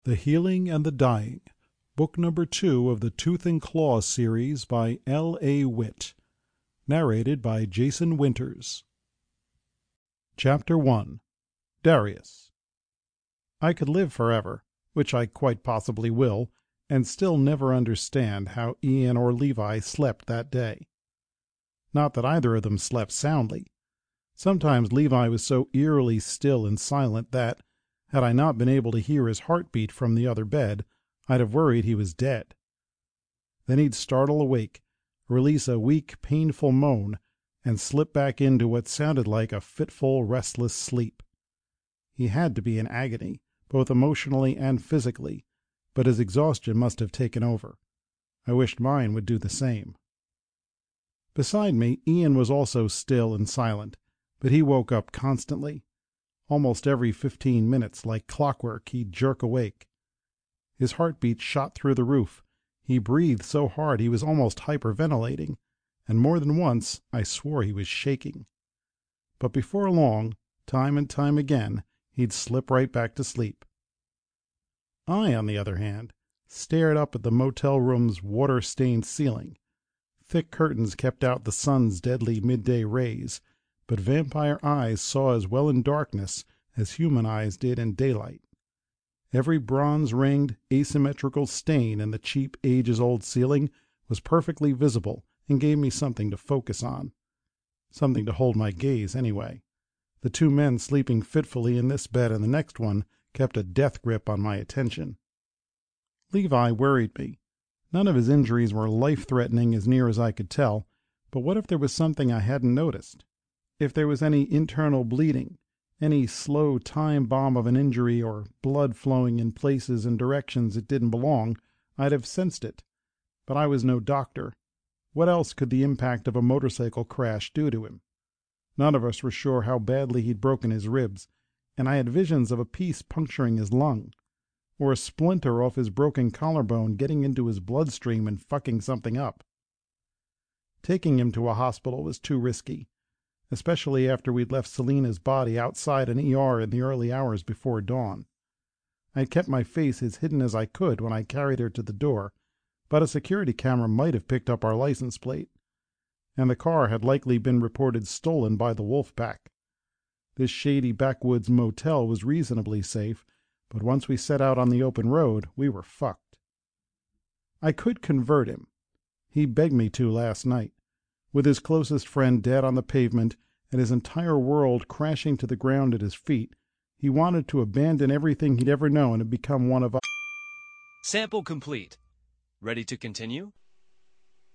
The Healing and the Dying, Book Number 2 of the Tooth and Claw series by L.A. Witt. Narrated by Jason Winters. Chapter 1. Darius. I could live forever, which I quite possibly will, and still never understand how Ian or Levi slept that day. Not that either of them slept soundly. Sometimes Levi was so eerily still and silent that, had I not been able to hear his heartbeat from the other bed, I'd have worried he was dead. Then he'd startle awake, release a weak, painful moan, and slip back into what sounded like a fitful, restless sleep. He had to be in agony, both emotionally and physically, but his exhaustion must have taken over. I wished mine would do the same. Beside me, Ian was also still and silent, but he woke up constantly. Almost every 15 minutes, like clockwork, he'd jerk awake. His heartbeat shot through the roof. He breathed so hard he was almost hyperventilating, and more than once I swore he was shaking. But before long, time and time again, he'd slip right back to sleep. I, on the other hand, stared up at the motel room's water-stained ceiling. Thick curtains kept out the sun's deadly midday rays, but vampire eyes saw as well in darkness as human eyes did in daylight. Every bronze-ringed, asymmetrical stain in the cheap, ages-old ceiling was perfectly visible and gave me something to focus on. Something to hold my gaze, anyway. The two men sleeping fitfully in this bed and the next one kept a death grip on my attention. Levi worried me. None of his injuries were life-threatening as near as I could tell, but what if there was something I hadn't noticed? If there was any internal bleeding, any slow time bomb of an injury, or blood flowing in places and directions it didn't belong, I'd have sensed it. But I was no doctor. What else could the impact of a motorcycle crash do to him? None of us were sure how badly he'd broken his ribs, and I had visions of a piece puncturing his lung, or a splinter off his broken collarbone getting into his bloodstream and fucking something up. Taking him to a hospital was too risky, especially after we'd left Selina's body outside an ER in the early hours before dawn. I'd kept my face as hidden as I could when I carried her to the door, but a security camera might have picked up our license plate, and the car had likely been reported stolen by the wolf pack. This shady backwoods motel was reasonably safe, but once we set out on the open road, we were fucked. I could convert him. He begged me to last night. With his closest friend dead on the pavement and his entire world crashing to the ground at his feet, he wanted to abandon everything he'd ever known and become one of us. Sample complete. Ready to continue?